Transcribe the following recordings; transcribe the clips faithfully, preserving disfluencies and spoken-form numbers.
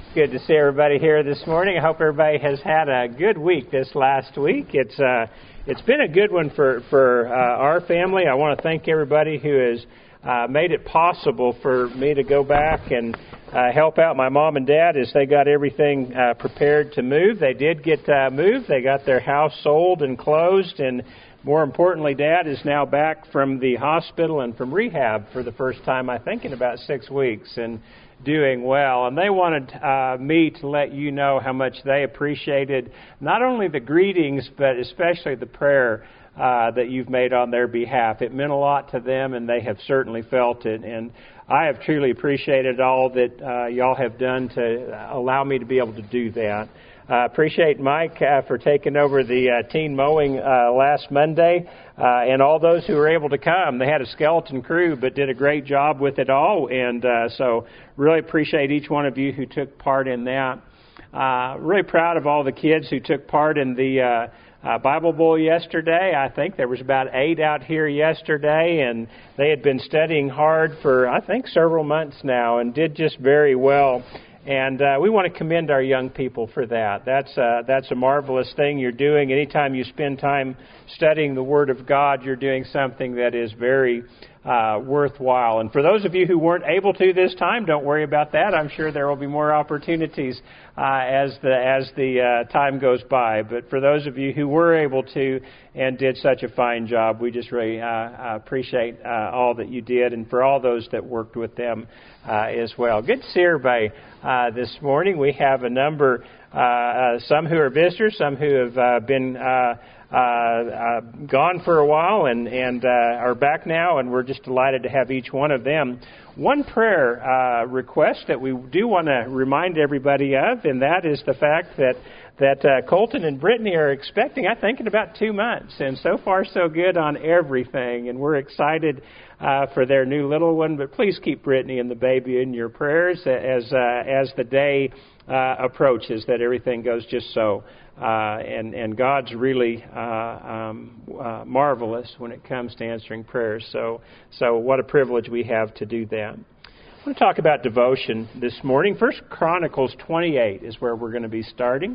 Good to see everybody here this morning. I hope everybody has had a good week this last week. It's uh, it's been a good one for for uh, our family. I want to thank everybody who has uh, made it possible for me to go back and uh, help out my mom and dad as they got everything uh, prepared to move. They did get uh, moved. They got their house sold and closed, and more importantly, Dad is now back from the hospital and from rehab for the first time, I think, in about six weeks, and doing well. And they wanted uh, me to let you know how much they appreciated not only the greetings, but especially the prayer uh, that you've made on their behalf. It meant a lot to them, and they have certainly felt it. And I have truly appreciated all that uh, y'all have done to allow me to be able to do that. I uh, appreciate Mike uh, for taking over the uh, teen mowing uh, last Monday, uh, and all those who were able to come. They had a skeleton crew, but did a great job with it all, and uh, so really appreciate each one of you who took part in that. Uh, really proud of all the kids who took part in the uh, uh, Bible Bowl yesterday. I think there was about eight out here yesterday, and they had been studying hard for, I think, several months now, and did just very well. And uh, we want to commend our young people for that. That's uh, that's a marvelous thing you're doing. Anytime you spend time studying the Word of God, you're doing something that is very uh, worthwhile. And for those of you who weren't able to this time, don't worry about that. I'm sure there will be more opportunities uh, as the as the uh, time goes by. But for those of you who were able to and did such a fine job, we just really uh, appreciate uh, all that you did, and for all those that worked with them uh, as well. Good to see everybody uh, this morning. We have a number, uh, uh, some who are visitors, some who have uh, been uh, uh, uh, gone for a while and, and uh, are back now, and we're just delighted to have each one of them. One prayer uh, request that we do want to remind everybody of, and that is the fact that that uh, Colton and Brittany are expecting, I think, in about two months. And so far, so good on everything. And we're excited uh, for their new little one. But please keep Brittany and the baby in your prayers as uh, as the day uh, approaches, that everything goes just so. Uh, and, and God's really uh, um, uh, marvelous when it comes to answering prayers. So, so what a privilege we have to do that. I want to talk about devotion this morning. First Chronicles twenty-eight is where we're going to be starting.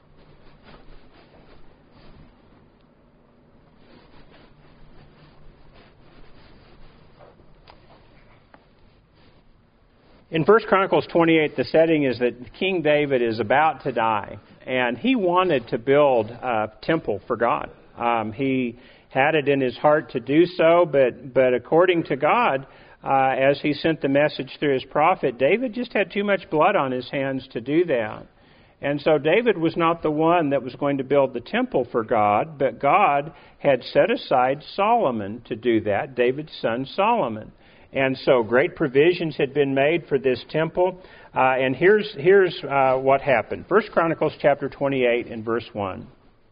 In First Chronicles twenty-eight, the setting is that King David is about to die, and he wanted to build a temple for God. Um, he had it in his heart to do so, but but according to God, uh, as he sent the message through his prophet, David just had too much blood on his hands to do that. And so David was not the one that was going to build the temple for God, but God had set aside Solomon to do that, David's son Solomon. And so great provisions had been made for this temple. Uh, and here's here's uh, what happened. First Chronicles chapter twenty-eight and verse one.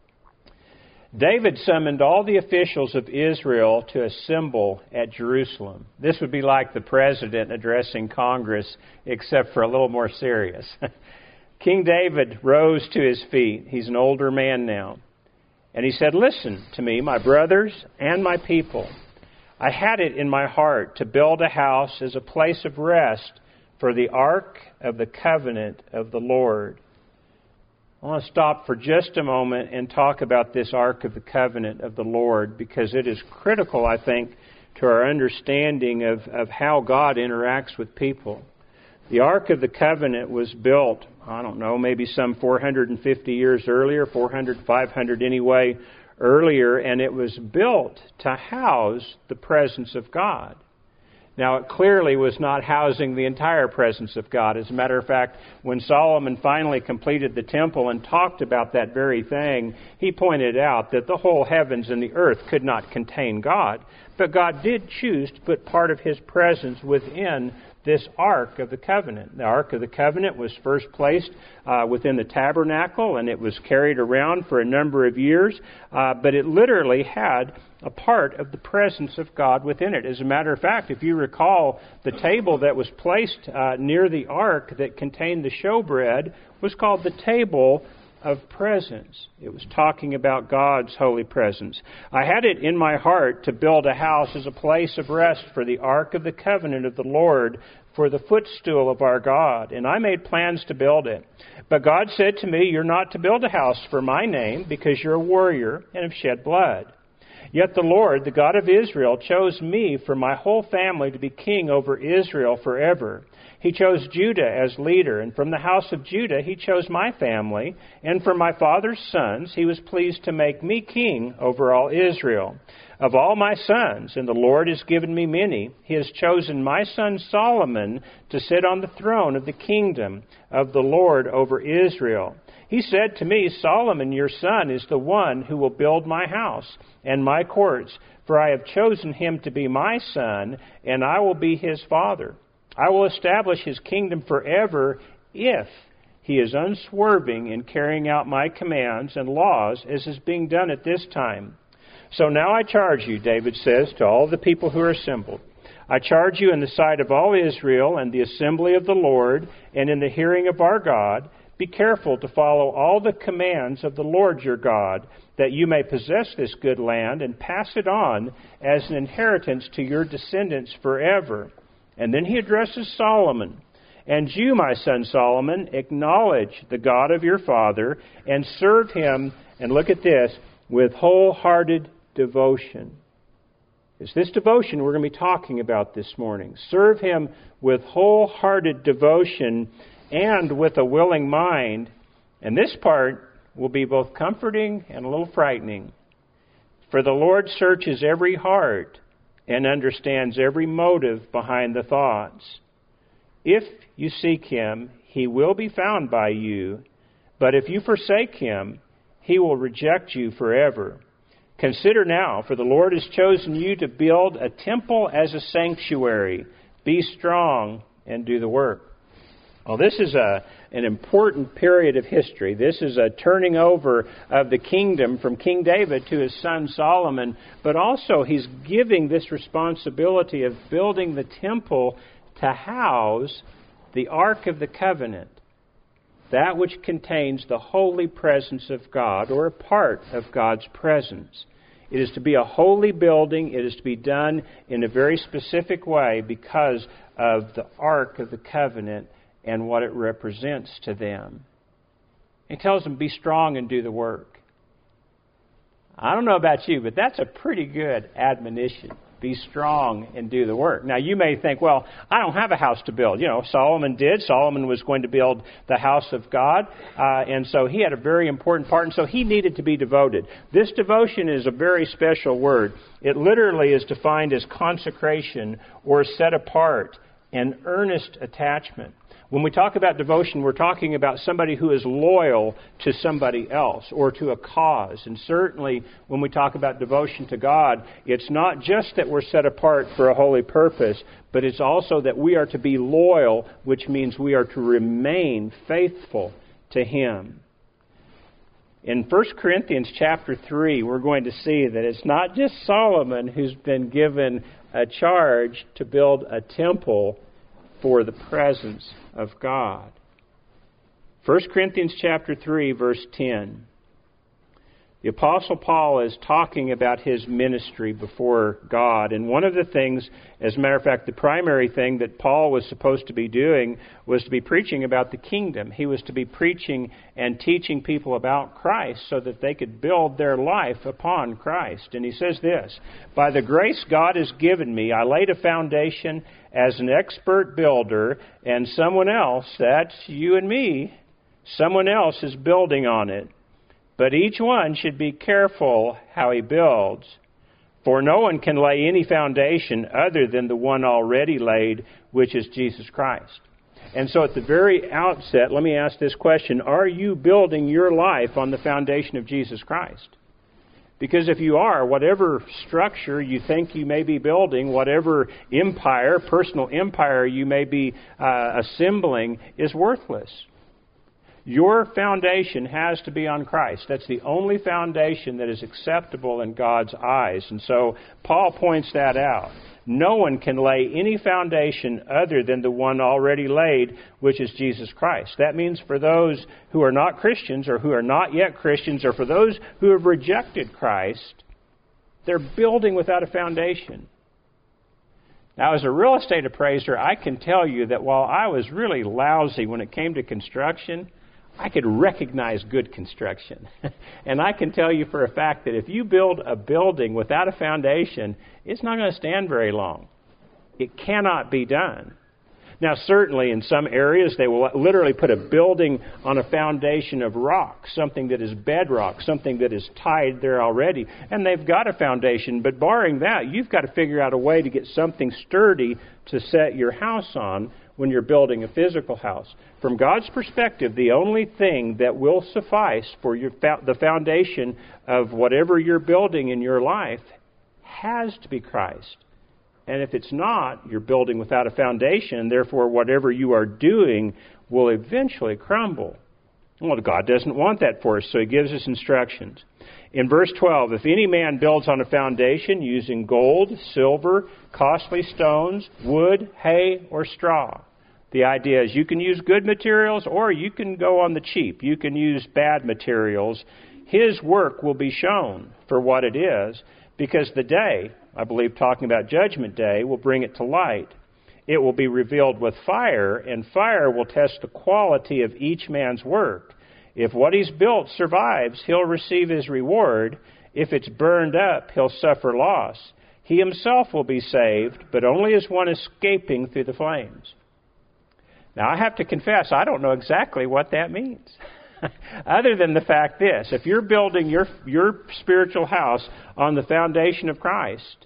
David summoned all the officials of Israel to assemble at Jerusalem. This would be like the president addressing Congress, except for a little more serious. King David rose to his feet. He's an older man now. And he said, "Listen to me, my brothers and my people. I had it in my heart to build a house as a place of rest for the ark of the covenant of the Lord." I want to stop for just a moment and talk about this ark of the covenant of the Lord, because it is critical, I think, to our understanding of, of how God interacts with people. The ark of the covenant was built, I don't know, maybe some four hundred fifty years earlier, four hundred, five hundred anyway, earlier, and it was built to house the presence of God. Now, it clearly was not housing the entire presence of God. As a matter of fact, when Solomon finally completed the temple and talked about that very thing, he pointed out that the whole heavens and the earth could not contain God. But God did choose to put part of His presence within this Ark of the Covenant. The Ark of the Covenant was first placed uh, within the tabernacle, and it was carried around for a number of years, uh, but it literally had a part of the presence of God within it. As a matter of fact, if you recall, the table that was placed uh, near the Ark that contained the showbread was called the table of presence. It was talking about God's holy presence. I had it in my heart to build a house as a place of rest for the ark of the covenant of the Lord, for the footstool of our God, and I made plans to build it. But God said to me, you're not to build a house for my name, because you're a warrior and have shed blood. Yet the Lord, the God of Israel, chose me for my whole family to be king over Israel forever. He chose Judah as leader, and from the house of Judah he chose my family, and from my father's sons he was pleased to make me king over all Israel. Of all my sons, and the Lord has given me many, he has chosen my son Solomon to sit on the throne of the kingdom of the Lord over Israel. He said to me, Solomon, your son, is the one who will build my house and my courts, for I have chosen him to be my son, and I will be his father. I will establish his kingdom forever if he is unswerving in carrying out my commands and laws, as is being done at this time. So now I charge you, David says, to all the people who are assembled. I charge you in the sight of all Israel and the assembly of the Lord, and in the hearing of our God, be careful to follow all the commands of the Lord your God, that you may possess this good land and pass it on as an inheritance to your descendants forever. And then he addresses Solomon. And you, my son Solomon, acknowledge the God of your father and serve him, and look at this, with wholehearted devotion. It's this devotion we're going to be talking about this morning. Serve him with wholehearted devotion and with a willing mind. And this part will be both comforting and a little frightening. For the Lord searches every heart and understands every motive behind the thoughts. If you seek him, he will be found by you. But if you forsake him, he will reject you forever. Consider now, for the Lord has chosen you to build a temple as a sanctuary. Be strong and do the work. Well, this is a, an important period of history. This is a turning over of the kingdom from King David to his son Solomon. But also he's giving this responsibility of building the temple to house the Ark of the Covenant, that which contains the holy presence of God, or a part of God's presence. It is to be a holy building. It is to be done in a very specific way because of the Ark of the Covenant and what it represents to them. He tells them, be strong and do the work. I don't know about you, but that's a pretty good admonition. Be strong and do the work. Now, you may think, well, I don't have a house to build. You know, Solomon did. Solomon was going to build the house of God, uh, and so he had a very important part, and so he needed to be devoted. This devotion is a very special word. It literally is defined as consecration or set apart, an earnest attachment. When we talk about devotion, we're talking about somebody who is loyal to somebody else or to a cause. And certainly when we talk about devotion to God, it's not just that we're set apart for a holy purpose, but it's also that we are to be loyal, which means we are to remain faithful to Him. In First Corinthians chapter three, we're going to see that it's not just Solomon who's been given a charge to build a temple for the presence of God. First Corinthians chapter three, verse ten. The Apostle Paul is talking about his ministry before God. And one of the things, as a matter of fact, the primary thing that Paul was supposed to be doing was to be preaching about the kingdom. He was to be preaching and teaching people about Christ so that they could build their life upon Christ. And he says this, by the grace God has given me, I laid a foundation as an expert builder, and someone else, that's you and me, someone else is building on it. But each one should be careful how he builds. For no one can lay any foundation other than the one already laid, which is Jesus Christ. And so at the very outset, let me ask this question. Are you building your life on the foundation of Jesus Christ? Because if you are, whatever structure you think you may be building, whatever empire, personal empire you may be uh, assembling, is worthless. Your foundation has to be on Christ. That's the only foundation that is acceptable in God's eyes. And so Paul points that out. No one can lay any foundation other than the one already laid, which is Jesus Christ. That means for those who are not Christians or who are not yet Christians or for those who have rejected Christ, they're building without a foundation. Now, as a real estate appraiser, I can tell you that while I was really lousy when it came to construction, I could recognize good construction. And I can tell you for a fact that if you build a building without a foundation, it's not going to stand very long. It cannot be done. Now, certainly in some areas, they will literally put a building on a foundation of rock, something that is bedrock, something that is tied there already, and they've got a foundation. But barring that, you've got to figure out a way to get something sturdy to set your house on when you're building a physical house. From God's perspective, the only thing that will suffice for your the foundation of whatever you're building in your life has to be Christ. And if it's not, you're building without a foundation, therefore whatever you are doing will eventually crumble. Well, God doesn't want that for us, so He gives us instructions. In verse twelve, if any man builds on a foundation using gold, silver, costly stones, wood, hay, or straw. The idea is you can use good materials or you can go on the cheap. You can use bad materials. His work will be shown for what it is, because the day, I believe talking about Judgment Day, will bring it to light. It will be revealed with fire, and fire will test the quality of each man's work. If what he's built survives, he'll receive his reward. If it's burned up, he'll suffer loss. He himself will be saved, but only as one escaping through the flames. Now, I have to confess, I don't know exactly what that means. Other than the fact this, if you're building your your spiritual house on the foundation of Christ,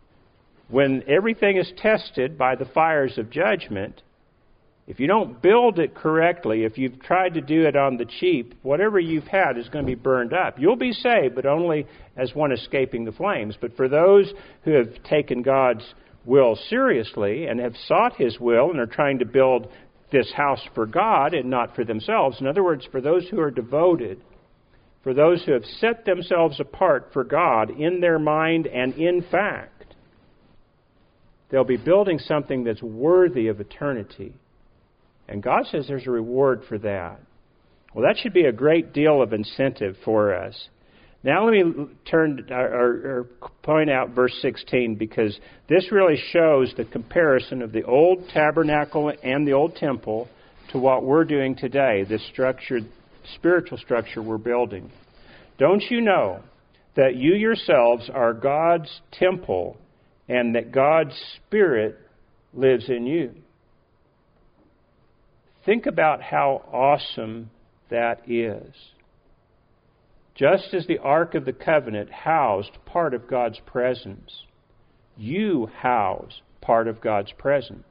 when everything is tested by the fires of judgment, if you don't build it correctly, if you've tried to do it on the cheap, whatever you've had is going to be burned up. You'll be saved, but only as one escaping the flames. But for those who have taken God's will seriously and have sought His will and are trying to build this house for God and not for themselves. In other words, for those who are devoted, for those who have set themselves apart for God in their mind and in fact, they'll be building something that's worthy of eternity. And God says there's a reward for that. Well, that should be a great deal of incentive for us. Now let me turn or, or point out verse sixteen, because this really shows the comparison of the old tabernacle and the old temple to what we're doing today, this structure, spiritual structure we're building. Don't you know that you yourselves are God's temple and that God's Spirit lives in you? Think about how awesome that is. Just as the Ark of the Covenant housed part of God's presence, you house part of God's presence.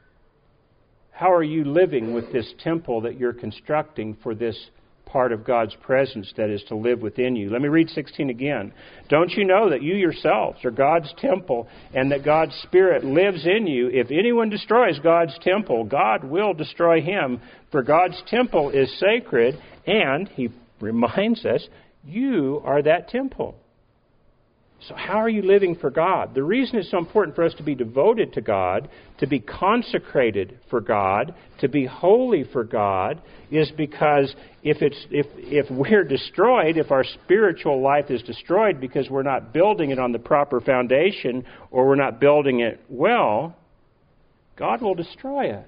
How are you living with this temple that you're constructing for this part of God's presence that is to live within you? Let me read sixteen again. Don't you know that you yourselves are God's temple and that God's Spirit lives in you? If anyone destroys God's temple, God will destroy him, for God's temple is sacred, and, he reminds us, you are that temple. So how are you living for God? The reason it's so important for us to be devoted to God, to be consecrated for God, to be holy for God, is because if it's if if we're destroyed, if our spiritual life is destroyed because we're not building it on the proper foundation or we're not building it well, God will destroy us.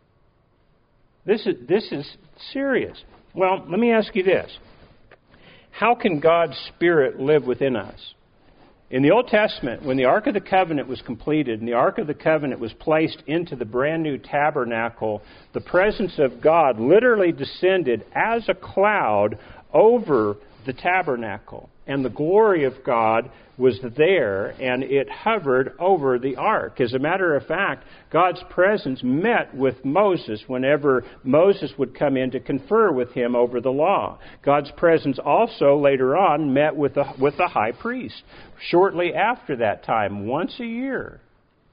This is this is serious. Well, let me ask you this. How can God's Spirit live within us? In the Old Testament, when the Ark of the Covenant was completed and the Ark of the Covenant was placed into the brand new tabernacle, the presence of God literally descended as a cloud over the tabernacle. And the glory of God was there, and it hovered over the ark. As a matter of fact, God's presence met with Moses whenever Moses would come in to confer with him over the law. God's presence also later on met with the, with the high priest. Shortly after that time, once a year,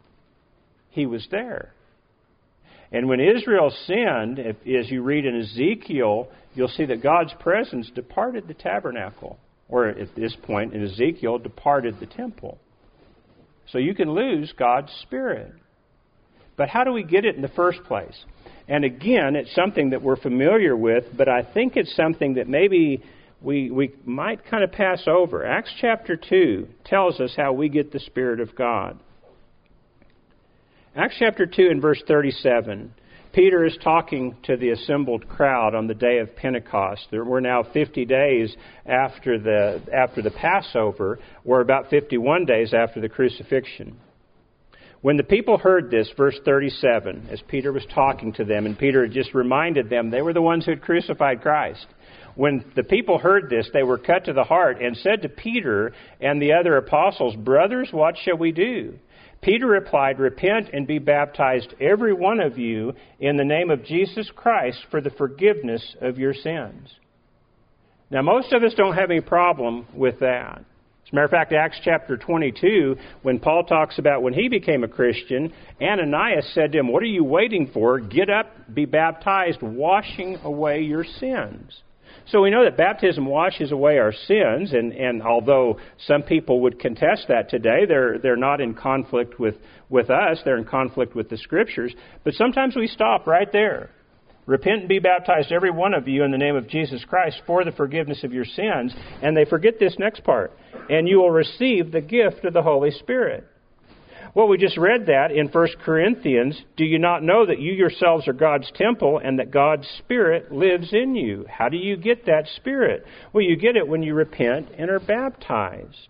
he was there. And when Israel sinned, if, as you read in Ezekiel, you'll see that God's presence departed the tabernacle. Or at this point in Ezekiel, departed the temple. So you can lose God's Spirit. But how do we get it in the first place? And again, it's something that we're familiar with, but I think it's something that maybe we, we might kind of pass over. Acts chapter two tells us how we get the Spirit of God. Acts chapter two and verse thirty-seven. Peter is talking to the assembled crowd on the day of Pentecost. We're now fifty days after the after the Passover. We're about fifty-one days after the crucifixion. When the people heard this, verse thirty-seven, as Peter was talking to them, and Peter had just reminded them they were the ones who had crucified Christ. When the people heard this, they were cut to the heart and said to Peter and the other apostles, "Brothers, what shall we do?" Peter replied, "Repent and be baptized, every one of you, in the name of Jesus Christ for the forgiveness of your sins." Now, most of us don't have any problem with that. As a matter of fact, Acts chapter twenty-two, when Paul talks about when he became a Christian, Ananias said to him, "What are you waiting for? Get up, be baptized, washing away your sins." So we know that baptism washes away our sins, and, and although some people would contest that today, they're they're not in conflict with, with us, they're in conflict with the Scriptures. But sometimes we stop right there. Repent and be baptized, every one of you, in the name of Jesus Christ for the forgiveness of your sins. And they forget this next part. And you will receive the gift of the Holy Spirit. Well, we just read that in First Corinthians. Do you not know that you yourselves are God's temple and that God's Spirit lives in you? How do you get that Spirit? Well, you get it when you repent and are baptized.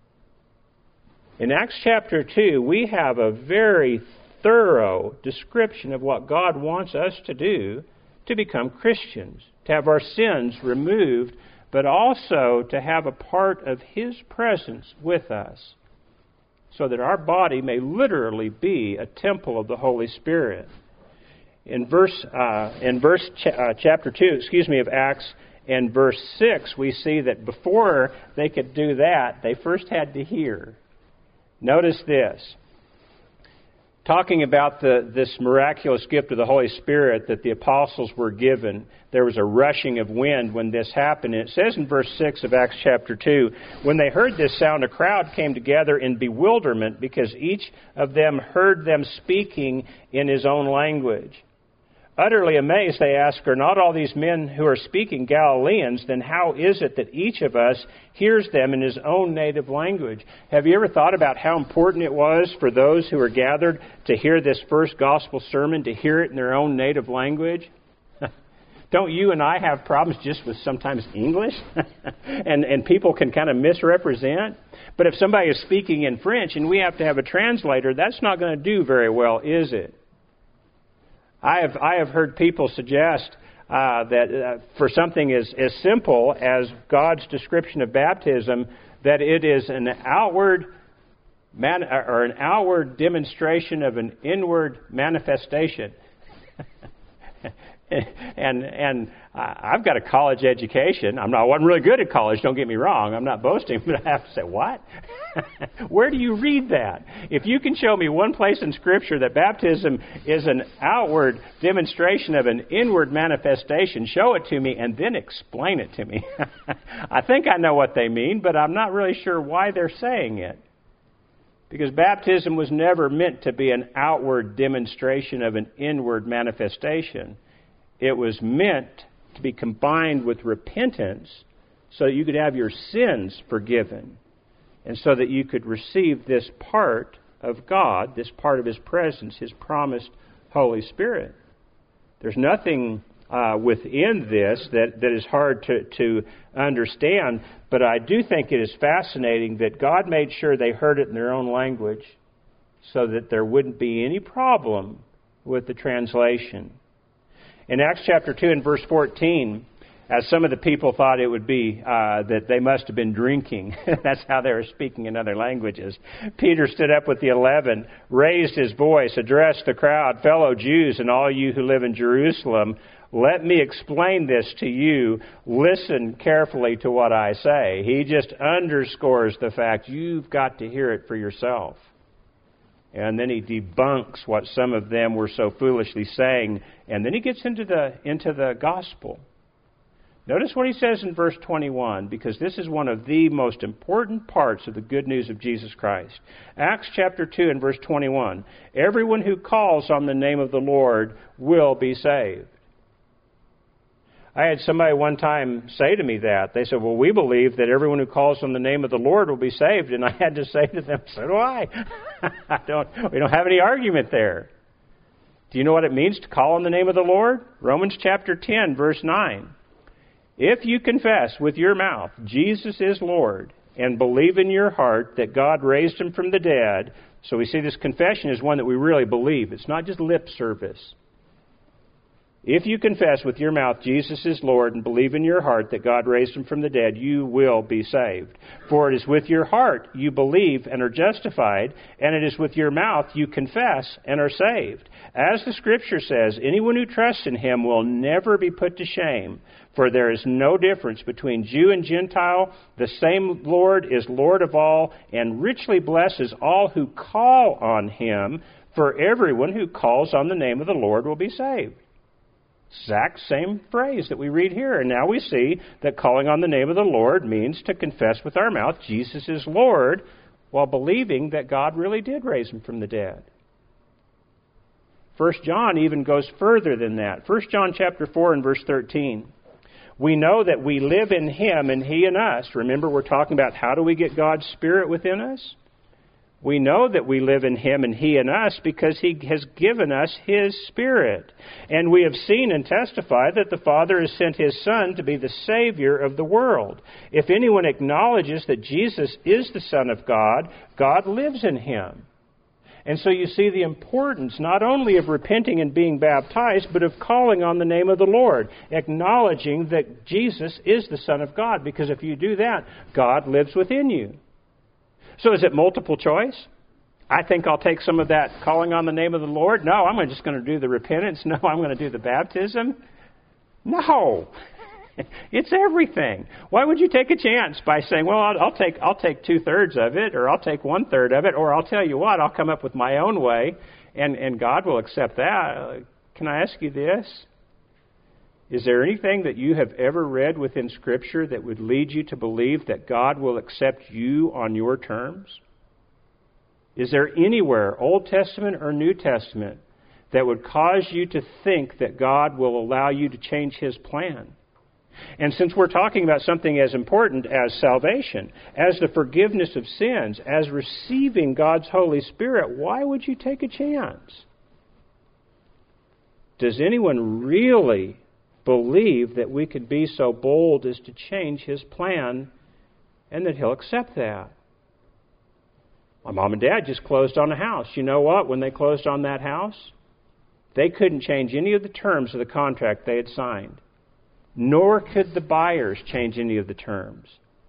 In Acts chapter two, we have a very thorough description of what God wants us to do to become Christians, to have our sins removed, but also to have a part of His presence with us, so that our body may literally be a temple of the Holy Spirit. In verse uh, in verse ch- uh, chapter two, excuse me, of Acts, and verse six, we see that before they could do that, they first had to hear. Notice this. Talking about the, this miraculous gift of the Holy Spirit that the apostles were given, there was a rushing of wind when this happened. And it says in verse six of Acts chapter two, when they heard this sound, a crowd came together in bewilderment because each of them heard them speaking in his own language. Utterly amazed, they asked, "Are not all these men who are speaking Galileans? Then how is it that each of us hears them in his own native language?" Have you ever thought about how important it was for those who were gathered to hear this first gospel sermon, to hear it in their own native language? Don't you and I have problems just with sometimes English? and, and people can kind of misrepresent? But if somebody is speaking in French and we have to have a translator, that's not going to do very well, is it? I have I have heard people suggest uh, that uh, for something as, as simple as God's description of baptism, that it is an outward man, or an outward demonstration of an inward manifestation. and and I've got a college education. I'm not I wasn't really good at college. Don't get me wrong. I'm not boasting, but I have to say, what? Where do you read that? If you can show me one place in Scripture that baptism is an outward demonstration of an inward manifestation, show it to me and then explain it to me. I think I know what they mean, but I'm not really sure why they're saying it. Because baptism was never meant to be an outward demonstration of an inward manifestation. It was meant to be combined with repentance so that you could have your sins forgiven, and so that you could receive this part of God, this part of His presence, His promised Holy Spirit. There's nothing uh, within this that, that is hard to, to understand, but I do think it is fascinating that God made sure they heard it in their own language so that there wouldn't be any problem with the translation. In Acts chapter two and verse fourteen, as some of the people thought it would be uh, that they must have been drinking. That's how they were speaking in other languages. Peter stood up with the eleven, raised his voice, addressed the crowd, "Fellow Jews and all you who live in Jerusalem, let me explain this to you. Listen carefully to what I say." He just underscores the fact you've got to hear it for yourself. And then he debunks what some of them were so foolishly saying. And then he gets into the into the gospel. Notice what he says in verse twenty-one, because this is one of the most important parts of the good news of Jesus Christ. Acts chapter two and verse twenty-one. Everyone who calls on the name of the Lord will be saved. I had somebody one time say to me that. They said, well, we believe that everyone who calls on the name of the Lord will be saved. And I had to say to them, so do I. I don't, we don't have any argument there. Do you know what it means to call on the name of the Lord? Romans chapter ten, verse nine. If you confess with your mouth Jesus is Lord and believe in your heart that God raised him from the dead, so we see this confession is one that we really believe. It's not just lip service. If you confess with your mouth Jesus is Lord and believe in your heart that God raised him from the dead, you will be saved. For it is with your heart you believe and are justified, and it is with your mouth you confess and are saved. As the Scripture says, anyone who trusts in him will never be put to shame, for there is no difference between Jew and Gentile. The same Lord is Lord of all and richly blesses all who call on him, for everyone who calls on the name of the Lord will be saved. Exact same phrase that we read here. And now we see that calling on the name of the Lord means to confess with our mouth Jesus is Lord while believing that God really did raise him from the dead. First John even goes further than that. First John chapter four and verse thirteen. We know that we live in him and he in us. Remember, we're talking about how do we get God's Spirit within us? We know that we live in him and he in us because he has given us his Spirit. And we have seen and testified that the Father has sent his Son to be the Savior of the world. If anyone acknowledges that Jesus is the Son of God, God lives in him. And so you see the importance not only of repenting and being baptized, but of calling on the name of the Lord, acknowledging that Jesus is the Son of God, because if you do that, God lives within you. So is it multiple choice? I think I'll take some of that calling on the name of the Lord. No, I'm just going to do the repentance. No, I'm going to do the baptism. No. It's everything. Why would you take a chance by saying, well, I'll, I'll take I'll take two-thirds of it, or I'll take one-third of it, or I'll tell you what, I'll come up with my own way, and, and God will accept that. Can I ask you this? Is there anything that you have ever read within Scripture that would lead you to believe that God will accept you on your terms? Is there anywhere, Old Testament or New Testament, that would cause you to think that God will allow you to change his plan? And since we're talking about something as important as salvation, as the forgiveness of sins, as receiving God's Holy Spirit, why would you take a chance? Does anyone really believe that we could be so bold as to change his plan and that he'll accept that? My mom and dad just closed on a house. You know what? When they closed on that house, they couldn't change any of the terms of the contract they had signed. Nor could the buyers change any of the terms.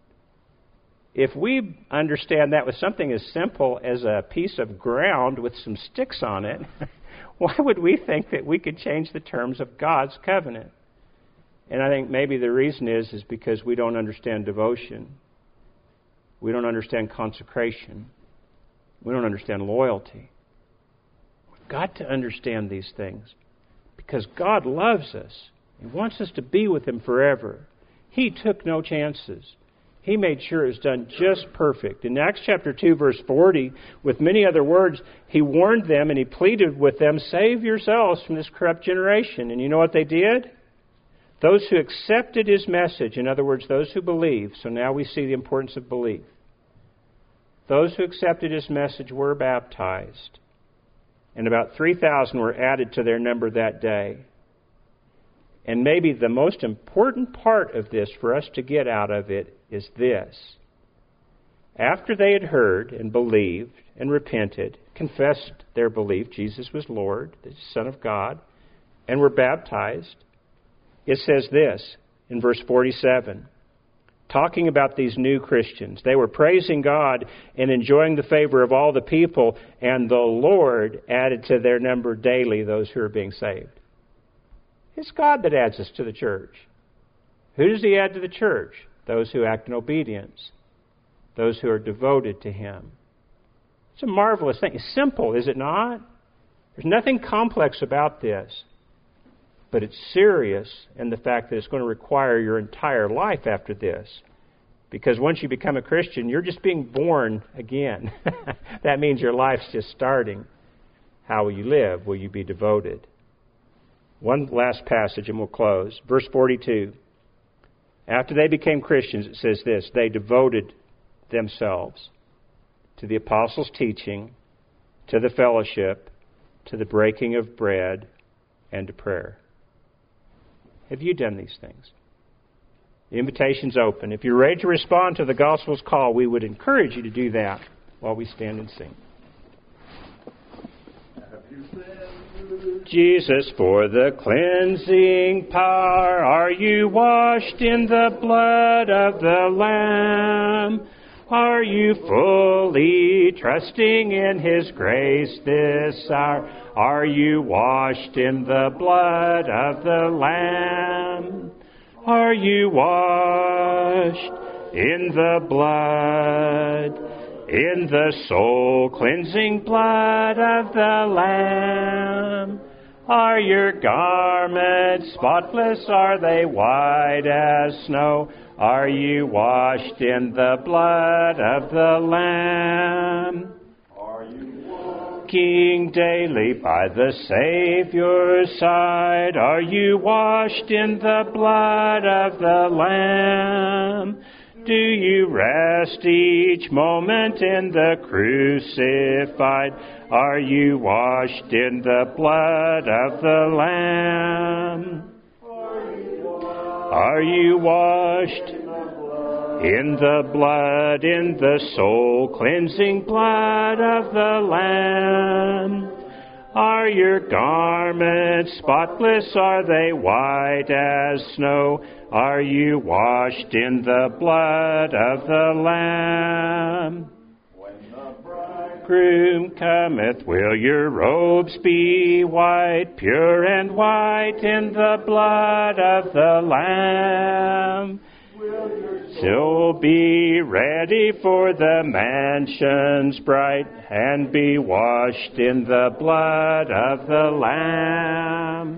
If we understand that with something as simple as a piece of ground with some sticks on it, why would we think that we could change the terms of God's covenant? And I think maybe the reason is, is because we don't understand devotion. We don't understand consecration. We don't understand loyalty. We've got to understand these things because God loves us. He wants us to be with him forever. He took no chances. He made sure it was done just perfect. In Acts chapter two, verse forty, with many other words, he warned them and he pleaded with them, save yourselves from this corrupt generation. And you know what they did? Those who accepted his message, in other words, those who believe. So now we see the importance of belief. Those who accepted his message were baptized. And about three thousand were added to their number that day. And maybe the most important part of this for us to get out of it is this. After they had heard and believed and repented, confessed their belief, Jesus was Lord, the Son of God, and were baptized, it says this in verse forty-seven, talking about these new Christians. They were praising God and enjoying the favor of all the people, and the Lord added to their number daily those who are being saved. It's God that adds us to the church. Who does he add to the church? Those who act in obedience. Those who are devoted to him. It's a marvelous thing. It's simple, is it not? There's nothing complex about this. But it's serious in the fact that it's going to require your entire life after this. Because once you become a Christian, you're just being born again. That means your life's just starting. How will you live? Will you be devoted? One last passage and we'll close. Verse forty-two. After they became Christians, it says this, they devoted themselves to the apostles' teaching, to the fellowship, to the breaking of bread, and to prayer. Have you done these things? The invitation's open. If you're ready to respond to the gospel's call, we would encourage you to do that while we stand and sing. Jesus, for the cleansing power, are you washed in the blood of the Lamb? Are you fully trusting in His grace this hour? Are you washed in the blood of the Lamb? Are you washed in the blood, in the soul-cleansing blood of the Lamb? Are your garments spotless? Are they white as snow? Are you washed in the blood of the Lamb? Are you walking daily by the Savior's side? Are you washed in the blood of the Lamb? Do you rest each moment in the crucified? Are you washed in the blood of the Lamb? Are you washed in the blood, in the soul-cleansing blood of the Lamb? Are your garments spotless? Are they white as snow? Are you washed in the blood of the Lamb? When the bridegroom cometh, will your robes be white, pure and white in the blood of the Lamb? Still be ready for the mansions bright, and be washed in the blood of the Lamb.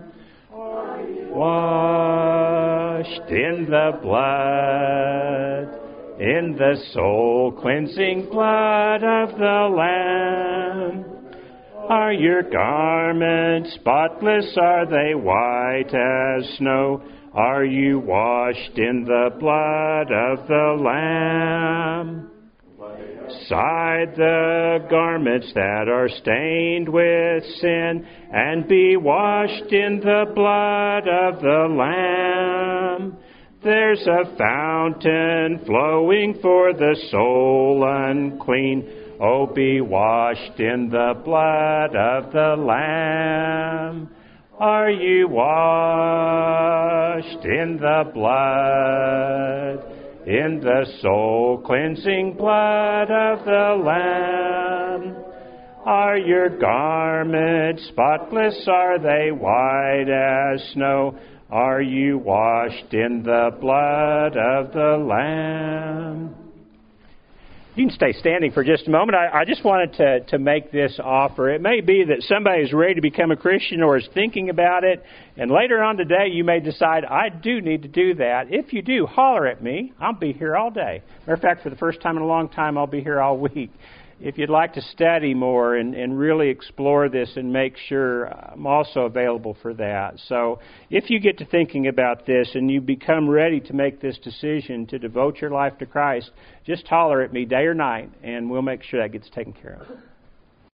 Washed in the blood, in the soul-cleansing blood of the Lamb. Are your garments spotless? Are they white as snow? Are you washed in the blood of the Lamb? Aside the garments that are stained with sin, and be washed in the blood of the Lamb. There's a fountain flowing for the soul unclean. Oh, be washed in the blood of the Lamb. Are you washed in the blood, in the soul-cleansing blood of the Lamb? Are your garments spotless? Are they white as snow? Are you washed in the blood of the Lamb? You can stay standing for just a moment. I, I just wanted to, to make this offer. It may be that somebody is ready to become a Christian or is thinking about it, and later on today you may decide, I do need to do that. If you do, holler at me. I'll be here all day. Matter of fact, for the first time in a long time, I'll be here all week. If you'd like to study more and, and really explore this and make sure, I'm also available for that. So if you get to thinking about this and you become ready to make this decision to devote your life to Christ, just holler at me day or night, and we'll make sure that gets taken care of.